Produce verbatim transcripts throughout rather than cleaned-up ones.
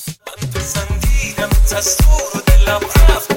من پسندیدم از تو رو دلم رفت،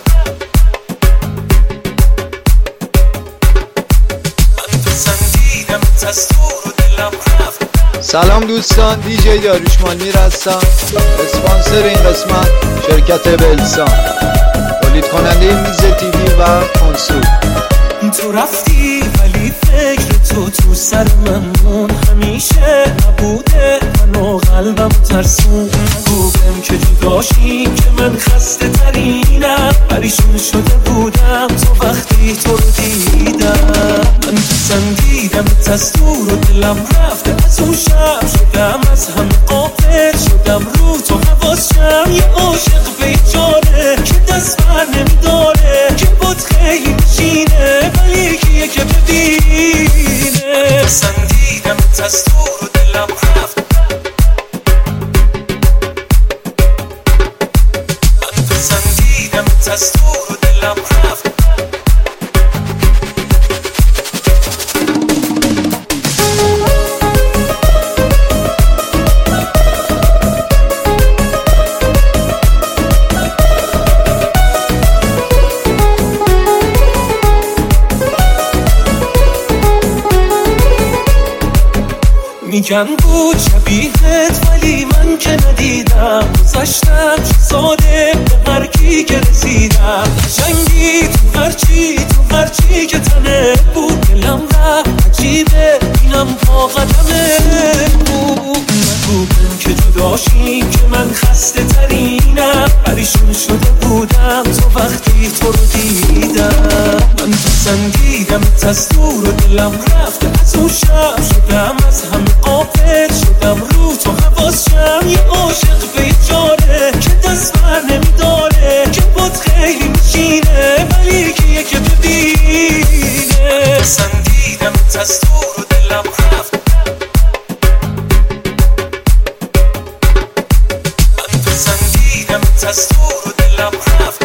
من پسندیدم از تو رو دلم رفت. سلام دوستان، دیجی داریوش مانیر هستم. اسپانسر این قسمت شرکت بلسان، تولید کننده میز تیوی و کنسول. تو رفتی ولی فکر تو تو سر من مون، همیشه نبوده من و قلبم ترسون. نگویم که جداشیم که من خسته ترینم، پریشون شده بودم تو وقتی تو رو دیدم. من پسندیدم از تو رو دلم رفته، از اون شب شدم از هم غافل شدم، رو تو حواسم یه عاشق بیچاره که دست بر نمیداره، که بود خیلی بشینه ولی کیه که ببینه. پسندیدم از تو رو دلم رفت، من پسندیدم از تو رو دلم رفت. میگن بود شبیهت ولی من که ندیدم، گذاشتم چه ساده به هرکی که رسیدم. جنگی تو هرچی تو هرچی که تنه بود، دلم رفت عجیبه اینم پا قدمه بود. نگویم که جداشیم که من خسته ترینم، پریشون شده بودم تو وقتی تو رو دیدم. من پسندیدم از تو رو دلم رفته، از اون شب شدم از همه غافل شدم، رو تو حواسم یه عاشق بیچاره که دست بر نمیداره، که بود خیلی میشینه ولی کیه که ببینه. پسندیدم از تو رو دلم رفت، من پسندیدم از تو رو دلم رفت.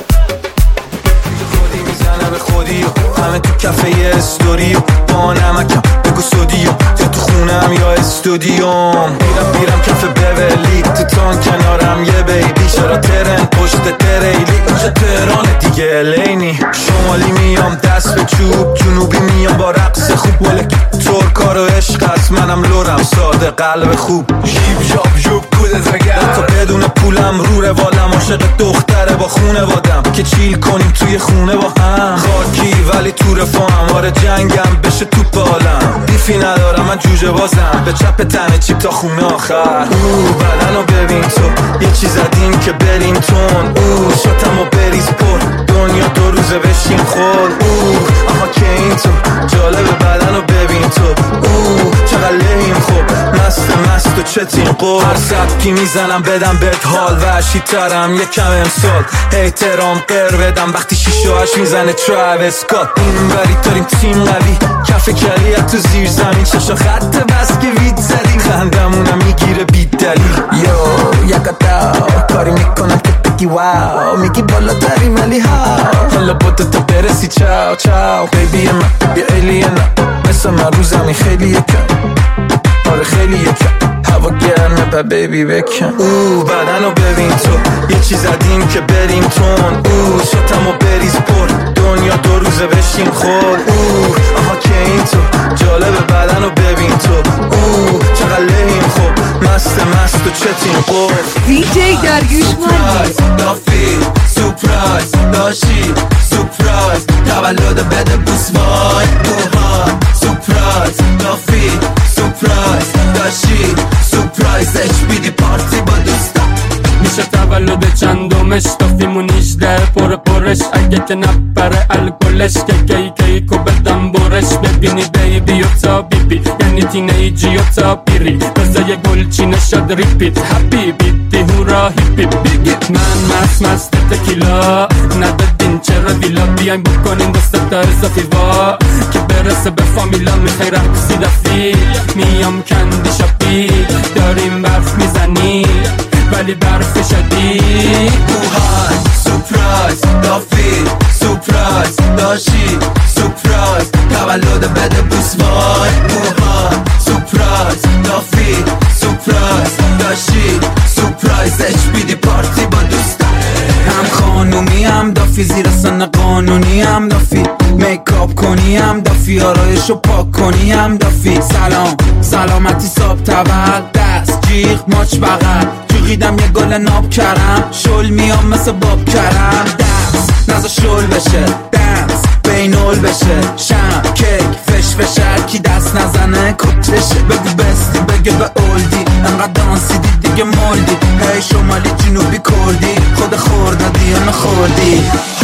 خودی میزنه به خودی و همه تو کفه استوری و با نمکم بگو سودی و یا تو خونم یا استودیوم. میرم میرم کف بولی تو تان کنارم یه بیبی، چرا ترن پشت تریلی اونجا تهران دیگه الینی. شمالی میام دست به چوب، جنوبی میام با رقص خوب، ولک ترکار و عشق است منم لورم ساده قلب خوب. جیب جاب جوب کود زگرد تا بدون پولم رو روالم، عاشق دختره با خونه وادم که چیل کنیم توی خونه با هم. خاکی ولی تو رفاهم، آره جنگم بشه توپ عالم. بیفی ندارم من جوجه بازم، به چپ تنه چیپ تا خونه آخر. او بدنو ببین تو یه چیز زدیم که بریم تون، او شاتمو بریز پر دنیا دو روزه بشیم خور. او آها که این تو جالبه بدنو ببین تو، او چقدر لحیم خوب مست مست و چتین قول. هر سبکی میزنم بدم بهت حال وحشی ترم یکم امسال، احترام قر بدم وقتی شیشه هاش میزنه تراویس اسکات. این بری داریم تیم قوی کف کلیت تو زیر زمین، چشا خط بس که وید زدیم خندمونم میگیره بی دلیل. یو یکتا کاری میکنم که بگی واو، میگی بالا داری ولی ها حالا با تو تا برسی چاو چاو. بیبی من بی ایلینا مثل من رو زمین خیلی یکم، آره خیلی یکم هوا گرمه با بیبی بکن. او بدنو ببین تو یه چیز زدیم که بریم تون، او شاتمو بریز پر دنیا دو روزه بشیم خور. او آها که این تو جالبه بدنو ببین تو، او چقدر لحیم خوب مست مست و چتین قول. دیجی داریوش مانیر دافی سپرایز داشی سپرایز تولد بده بوس وای اوها. سپرایز دافی سپرایز داشی سپرایز اچ بی دی پارتی با دوستا. میشه تولد چندمش دافیمون هجده پر پرش، اگه که نپره الکلش که کی کیکو بدم برش. ببینی بیبی و تا بیبی یعنی تینیجی و تا پیری، بزای گلچینه شد ریپیت هپی بیتی هورا هیپی بیگیت. من مست مست تکیلا ندادین چرا ویلا، بیایم بکنین دست تا اضافی وا که برسه به فامیلا. میخوای رقصی دفی میام کندی شاپی، داریم برف میزنی ولی برف شدید. اوهای سپرایز دافی سپرایز داشی سپرایز تولد بده بوس وای اوها. سپرایز دافی سپرایز داشی سپرایز اچ بی دی پارتی دافی، زیر سن قانونی هم دافی، میکاپ کنی هم دافی، آرایشو پاک کنی هم دافی. سلام سلامتی صاحب تول، دست جیغ ماچ بغل، جوغیدم یه گل ناب کرم، شل میام مثل باب کرم. دست نزا شل بشه، دنس بینول بشه، شم کیک فش فشر کی دست نزنه کتشه. بگو بستی بگه به اولدی، انقدر دانسیدی دیگه مولدی. هی شمالی جنوبی کردی، خود خوردادی یا نخوردی.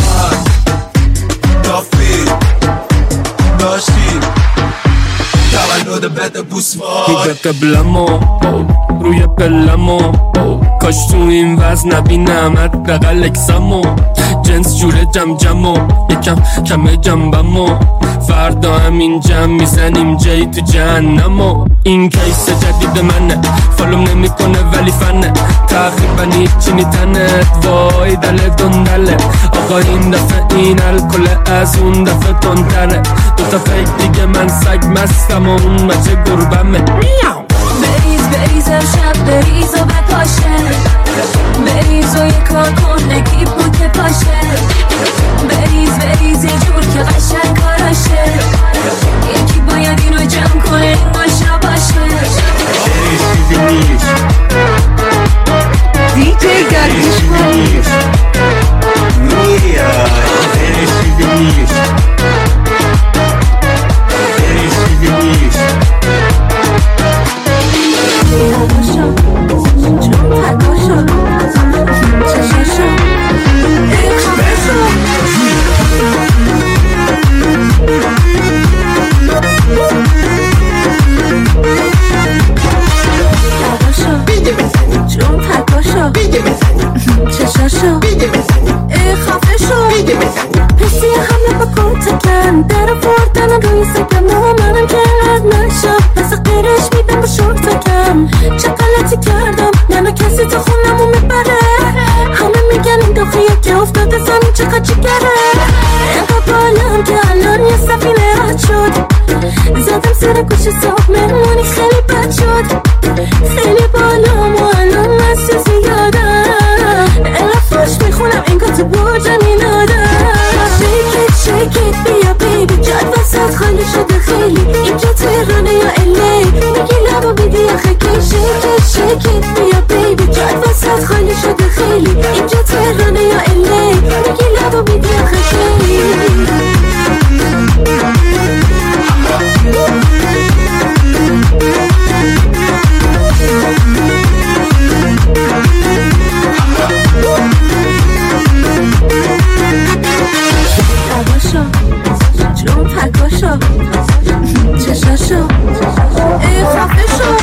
دافی داشتی تولد بده بوسوار هی به قبلمو روی پلمو، کاش تو این وزن نبینمت بغل اکسمو. جنس جوره جم جمو، یکم کمه جنبمو، فردا همین جمع میزنیم جایی تو جهنمو. این کیس جدید منه، فالوم نمی کنه ولی فنه، تقریبا هیچی نیتنه، وای دل دندله. آقا این دفعه این الکل از اون دفعه تندره، دوتا فیک دیگه من سگ مستم و اون مچه گربمه. بریز بریز امشب بریز و بپاشه، بریز و یه کار کن نگی بود که پاشه. بریز بریز یه جور که قشنگ کاراشه، یکی باید اینو جمع کنه این ماشا باشه. بریز چیزی نیست، دیجی داریوش مالی. بریز چیزی نیست، بریز چیزی نیست. تکاشا جون تکاشا چشاشا اخبشا. جون تکاشا چشاشا اخبشا. پسی همه با کنتکن در بردن روی سکم و منم که رد نشم، پس قیرش میدم با شورتکم. چه غلطی کردم منو کسی تو خونمو میبره، همه میگن این داخیه که افتاده زمین چقدر جگره. اینقدر بالم که الان یه سفینه رد شد، زدم سر گوش صاحب مهمونی خیلی بد شد. خیلی بالام و الان مستی زیادم، الافاش میخونم انگار تو برج مینادم. Shake it, shake it, بیا بیبی جاد وسط خالی شده خیلی، اینجا تهرانه یا الی میگی لبا بیدی آخه کی. Shake it, shake it, بیا بیبی جاد وسط خالی شده خیلی، اینجا تهرانه یا الی میگی لبا بیدی آخه کی. تکاشا جون تکاشا چشاشا ای خفشا.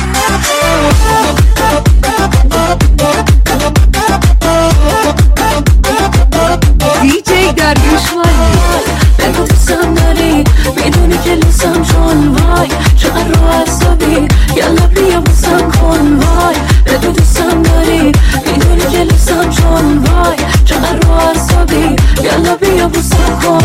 دیجی داریوش مالی. بگو دوستم داری میدونی که لیسم جون، وای چقدر رو عصبی یالا بیا بوسم کن. وای بگو دوستم داری میدونی که لیسم جون، وای چقدر رو عصبی یالا بیا بوسم کن.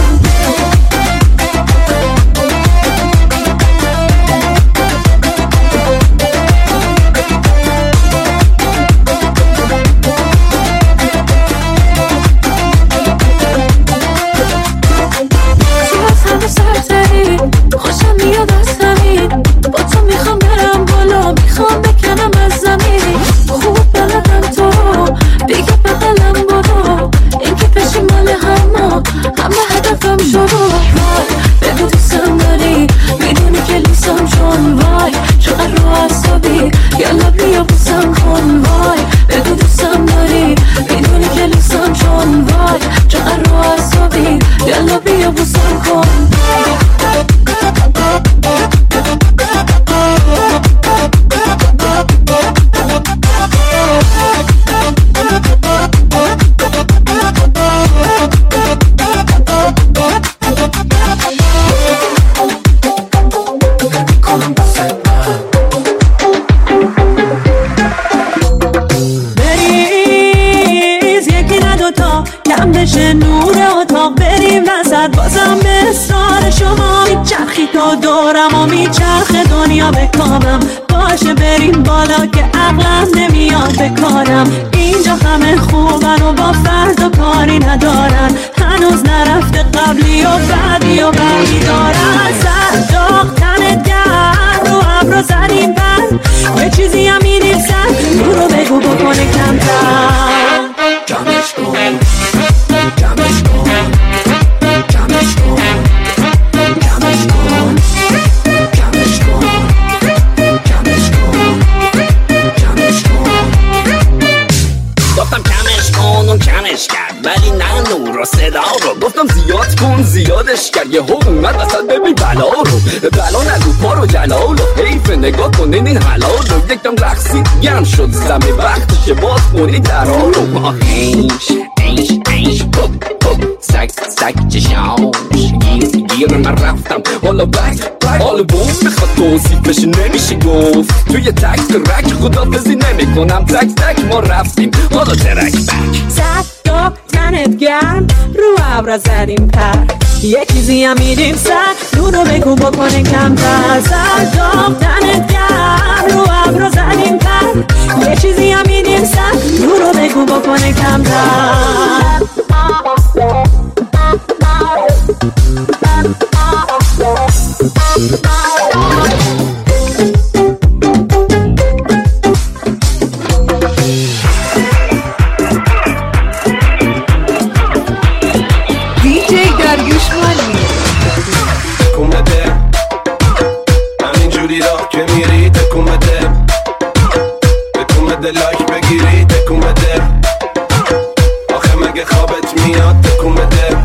خوشم میاد از زمین، با تو میخوام برم بالا، میخوام بکنم از زمین. خوب بلدم تو دیگه بغلم برو، این که پیشی مال همه همه هدفم شروع. وای بگو دوستم داری میدونی که لیسم جون، وای چقدر رو عصبی یالا بیا بوسم کن. وای بگو دوستم داری میدونی که لیسم جون، وای چقدر رو عصبی یالا بیا بوسم کن. بریز یکی نه دوتا کم بشه نور اتاق، بریم وسط بازم به اصرار شما میچرخی تو دورم و میچرخه دنیا به کامم. باشه بریم بالا که عقلم نمیاد به کارم، اینجا همه خوبن و با فرد و کاری ندارن. هنوز نرفته قبلی و بعدی و بعدی دارن سر داغ تنت گرم رو ابرو زدیم بر یه چیزی هم میدیم سر رو رو بگو بکنه کمتر جمعش کن جمعش کن جمعش کن جمعش کن جمعش کن جمعش کن جمعش کن گفتم کمش کن اون کمش کرد ولی نه نور و صدا رو گفتم زیاد کن زیادش کرد یه هم اومد اصلا ببین بلا رو بلا نگو پا رو جلال رو حیف نگاه کنین این حلال رو یکم رقصید گرم شد زمین وقتشه باز کنی درها رو ما هیش هیش هیش پوپ پوپ سک سک چشاش گیز گیر من رفتم حالا بک حالا بوم میخواد توصیفش نمیشه گفت توی تک ترک خدافزی نمی کنم تک تک ما رفتیم حالا ترک بک سر داغ تنت گرم رو ابرا زدیم پر یه چیزی هم میدیم سر رو رو بگو بکنه کمتر سر داغ تنت گرم رو ابرا زدیم پر یه چیزی هم میدیم سر رو رو بگو بکنه کمتر دیجی داریوش مالی تکون بده همینجوری راه که میری تکون بده تکون بده لایک بگیری تکون بده آخه مگه خوابت میاد تکون بده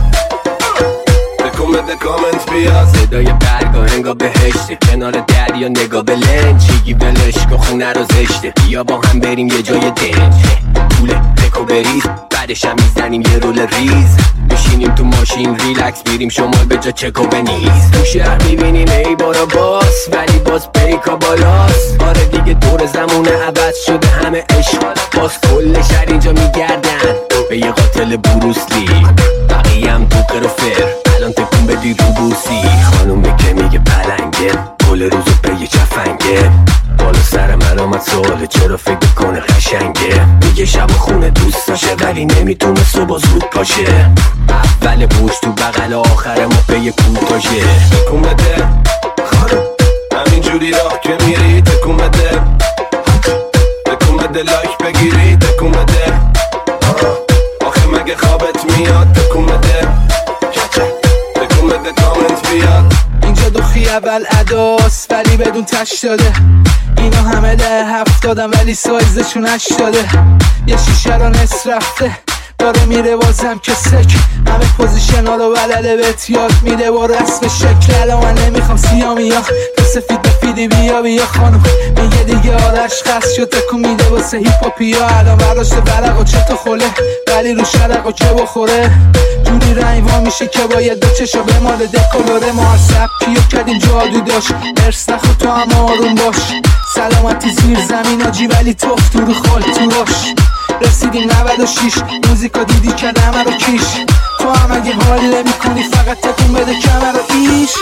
تکون بده کامنت بیاد صدای برگا انگا بهشته کنار دریا نگاه به لنج چیگی ولش کن خونه رو زشته بیا با هم بریم یه جای دنج پول تکو بریز بعدش هم میزنیم یه رول ریز بشینیم تو ماشین ریلکس بیریم شمال به جا چکو بنیز تو شهر میبینیم ای بارا باس ولی باز بیکا بالاس آره دیگه دور زمونه عوض شده همه عشق باز کل شهر اینجا میگردن به یه قاتل بروسلی بقیه هم توقر و فر الان تکون بدی رو بوسی خانومه که میگه پلنگه کل روزو به یه چفنگه بالا سر من آمد سواله چرا فکر کنه قشنگه میگه شب خونه دوست داشه ولی نمیتونه صبح زود پاشه اول بوش تو بغل آخر ما به یه کوتاشه تکون بده خانم همینجوری راه که میری تکون بده تکون بده لایک بگیری تکون بده آخه مگه خوابت میاد تکون بده تکون بده کامنت بیاد اینجا دوخی اول اداست ولی بدون تش داده اینا همه ده هفت دادم ولی سایزشون هش داده یه شیشه رو نصف رفته داره میره بازم که سک همه پوزیشن ها رو بلده بهت یاد میده با رسم شکل الان من نمیخوام سیامی ها تو سفید بفیدی بیا بیا خانم میگه دیگه آرش خست شد تکون میده واسه هیپاپی ها الان برداشته برق و چطور خوله ولی رو شرق و چه بخوره جوری رنگ وا میشه که باید دو چشا به مال دکولوره ما هر سبکیو کردیم جادو داشت ارس نخود تو هم آروم باش سلامتی زیر زمین آجی ولی توف تو رو خال تو راش رسیدیم نود و شیش موزیکا دیدی که همه رو کیش تو هم اگه حالی نمی کنی فقط تکون بده کمر رو ایش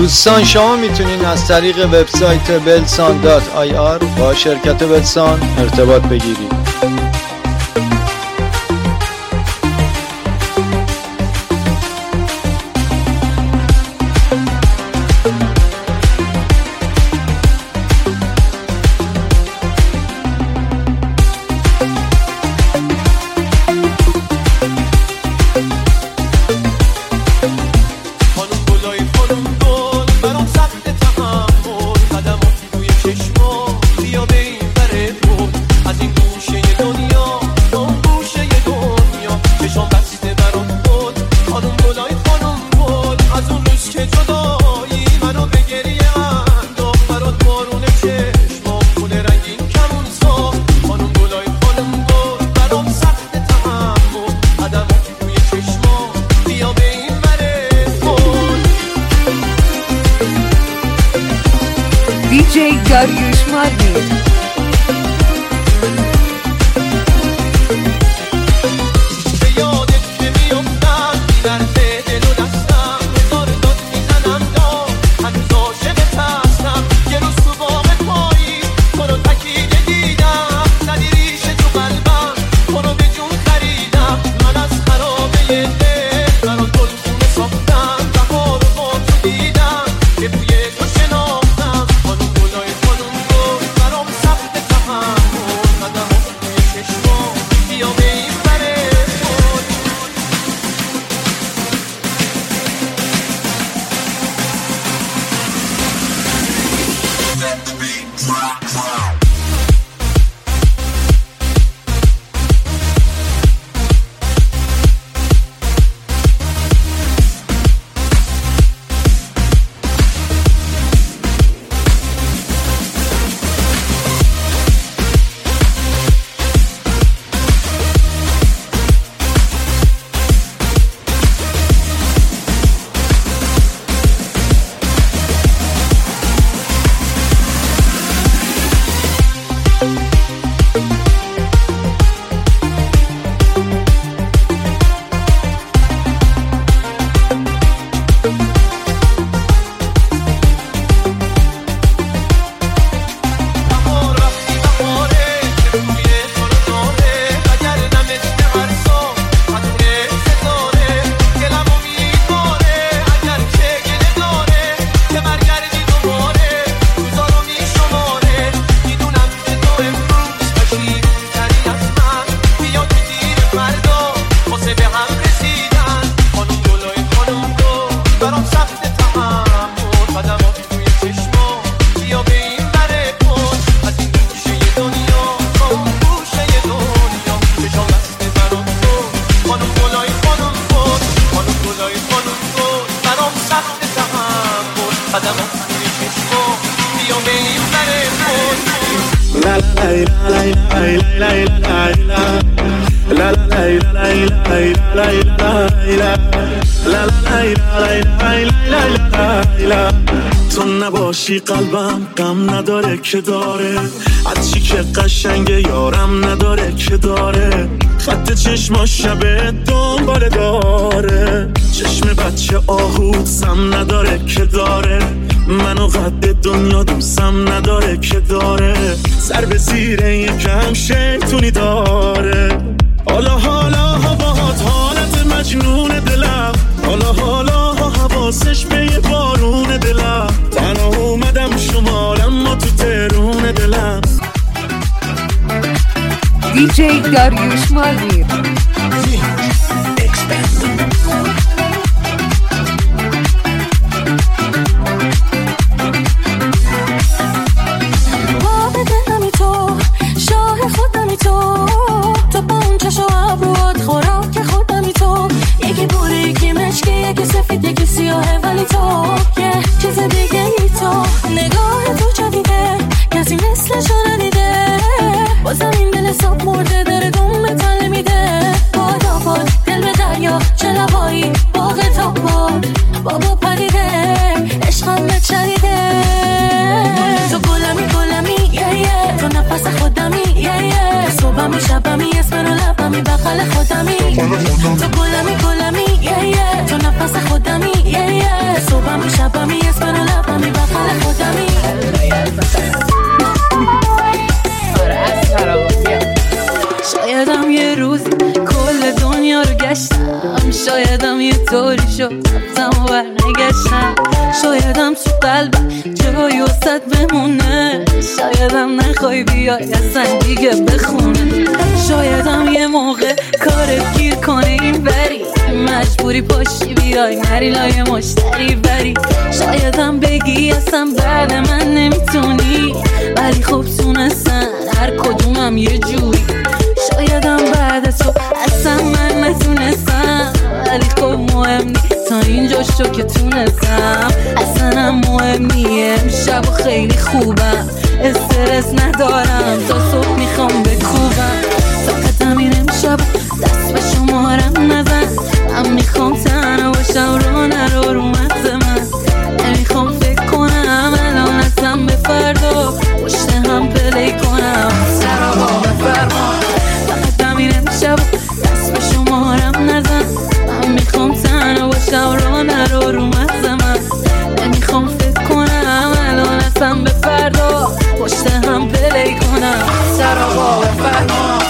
دوستان شما میتونین از طریق وبسایت بلسان دات آی آر با شرکت بلسان ارتباط بگیرید. دیجی داریوش مانی. تو نباشی قلبم غم نداره که داره، از چی که قشنگه یارم نداره که داره، خط چشما شبه دنباله داره، چشم بچه آهود سم نداره که داره، منو قد دنیا دوستم نداره که داره، سر به زیر یکم شیطونی داره. حالا حالا باهات حالت مجنون دلم، حالا حالا حواسش به یه بارون دلم، تنها اومدم شمالم ما تو ترون دلم. دیجی داریوش مانی. تو یه چیز دیگه ای تو، نگاه تو جدیده کسی مثلشو ندیده، بازم این دل حساب مرده داره دوم تله میده، باد آباد دل به دریا چه لبایی باغ تا باد بابا پریده عشقم بچریده، تو گلمی گلمی یه یه تو نفس خودمی یه یه صبحمی شبمی اسم رو لبمی بغل خودمی، تو گلمی گلمی یه یه تو نفس خودمی یه یه صبحمی شبمی اسم شد رفتم و برنگشتم. شایدم تو قلب جایی وسط بمونه، شایدم نخوای بیای اصلا دیگه بخونه. شایدم یه موقع کارت گیر کنه این بری، مجبوری پاشی بیای نری لای مشتری بری. شایدم بگی اصلا بعد من نمیتونی، ولی خب تونستن هر کدومم یه جوری. شایدم بعد تو اصلا من نتونستم، ولی خب مهم نی تا اینجا شو که تونستم. اصلا هم مهم نی امشب و خیلی خوبم، استرس ندارم تا صبح میخوام بکوبم. فقط همین امشب دست به شمارم نزن، من میخوام تنها باشم رو نرو رو مغز من. نمیخوام فکر کنم الان اصلا به فردا پشت هم پلی کنم سرابا بفرما. فقط همین امشب دست به شمارم نزن، من میخوام تنها باشم رو نرو رو مغز من. نمیخوام فکر کنم الان اصلا به فردا پشت هم پلی کنم سرابا بفرما.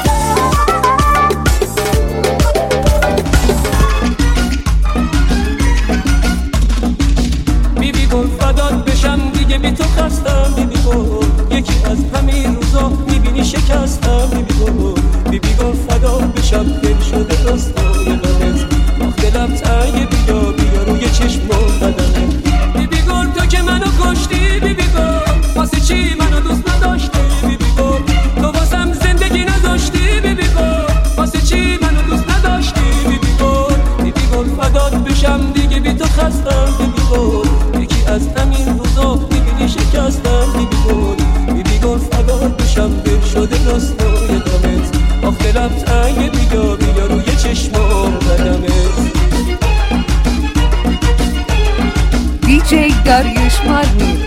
دیگه بی تو خستم بیبی گل، یکی از همین روزا میبینی شکستم بیبی گل. بیبی گل فدا بشم دل شده راستای غمت، آخ دلم تنگ بیا بیا روی چشمم بدنت. بیبی گل تو که منو کشتی بیبی گل، واسه چی منو دوست نداشتی بیبی گل؟ تو واسم زندگی نداشتی بیبی گل، واسه چی منو دوست نداشتی بیبی گل؟ بیبی گل فدات بشم دیگه بی تو خستم بیبی گل، یکی از همین روزا میبینی شکستم بیبی گل. بیبی گل فدات بشم دل شده راستای غمت، آخ دلم تنگ بیا بیا روی چشمام بدمت. دیجی داریوش مارمیر.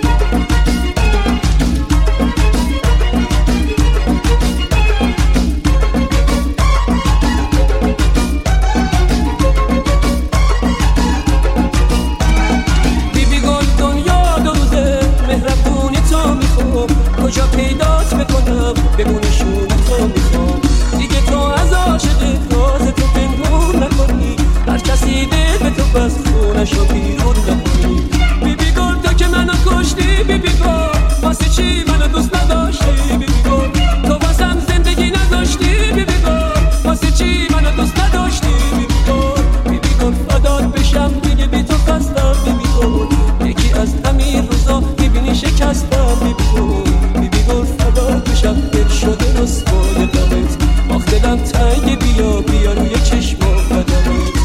کجا پیدات بکنم بمونشون تو میخوام، دیگه تو از عاشق راز تو پنهون نکنی، هر کسی دل به تو بس خونشو بیرون نکنی. بیبی گل تو که منو کشتی بیبی گل، واسه چی منو دوست نداشتی بیبی گل؟ تو واسم زندگی نداشتی بیبی گل، واسه چی منو دوست نداشتی بیبی گل؟ بیبی گل فدات بشم دیگه بی تو خستم بیبی گل، یکی از همین روزا میبینی شکستم بیبی گل. گل فدات بشم دل شده رسوای غمت، آخ دلم تنگ بیا بیا روی چشمام بدمت.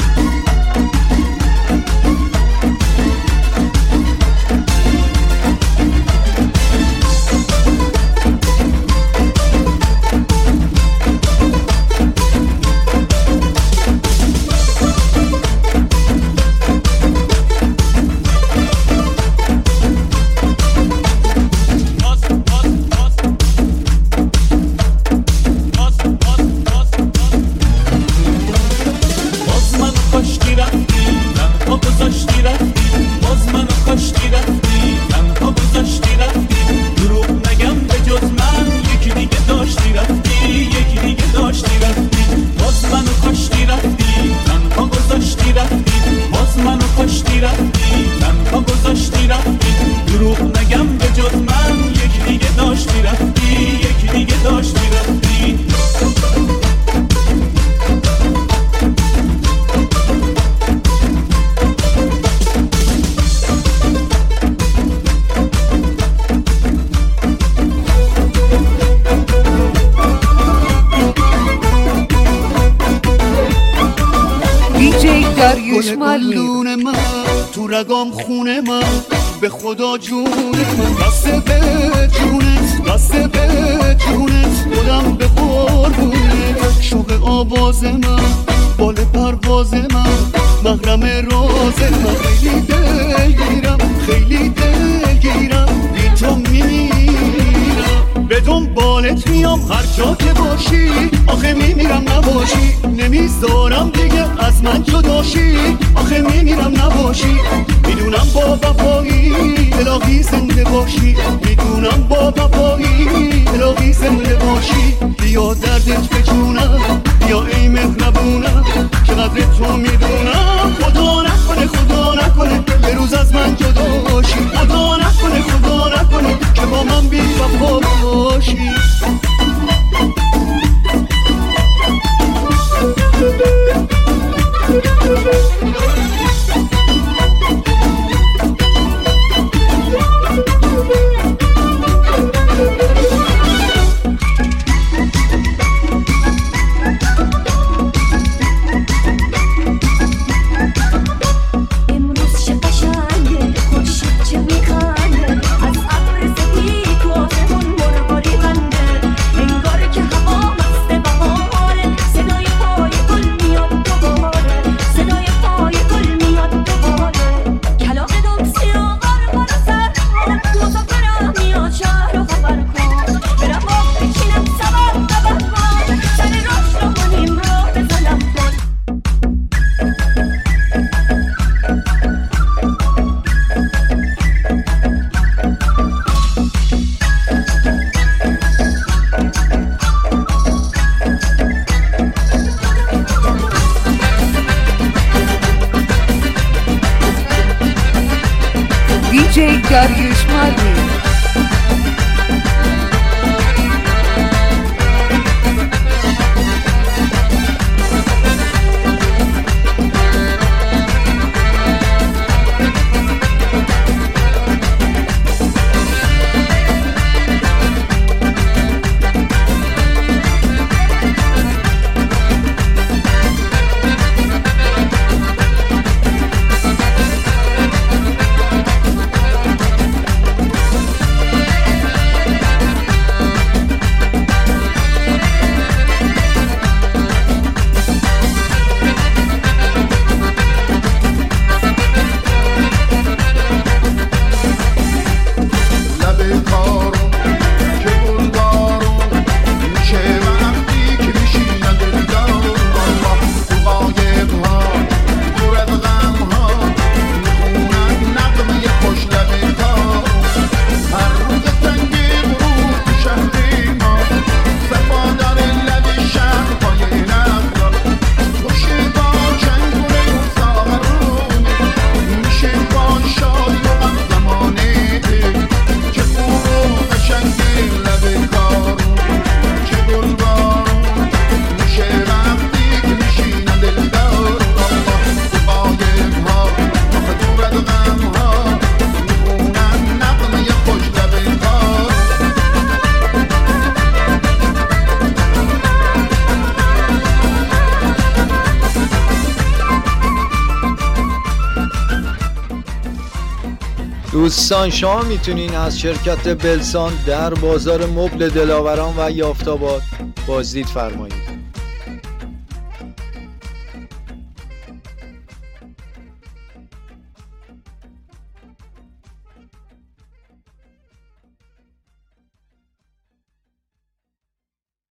گلدون من تو رگام خونه من، به خدا جون من بسته به جونت، بسته به جونت، خودم به قربونت. شوق آواز من، بال پرواز من، محرم راز من. خیلی دلگیرم، خیلی دلگیرم، بی تو میمیرم، به دنبالت میام هر جا که باشی. آخه میمیرم نباشی، نمیذارم دیگه از من جداشی. آخه میمیرم نباشی، میدونم با وفایی الهی زنده باشی. میدونم با وفایی الهی زنده باشی. بیا دردت به جونم، بیا ای مهربونم، چقدر تو میدونم خدا نه جی داریوش مارمیر. دوستان شما میتونین از شرکت بلسان در بازار مبل دلاوران و یافت‌آباد بازدید فرمایید.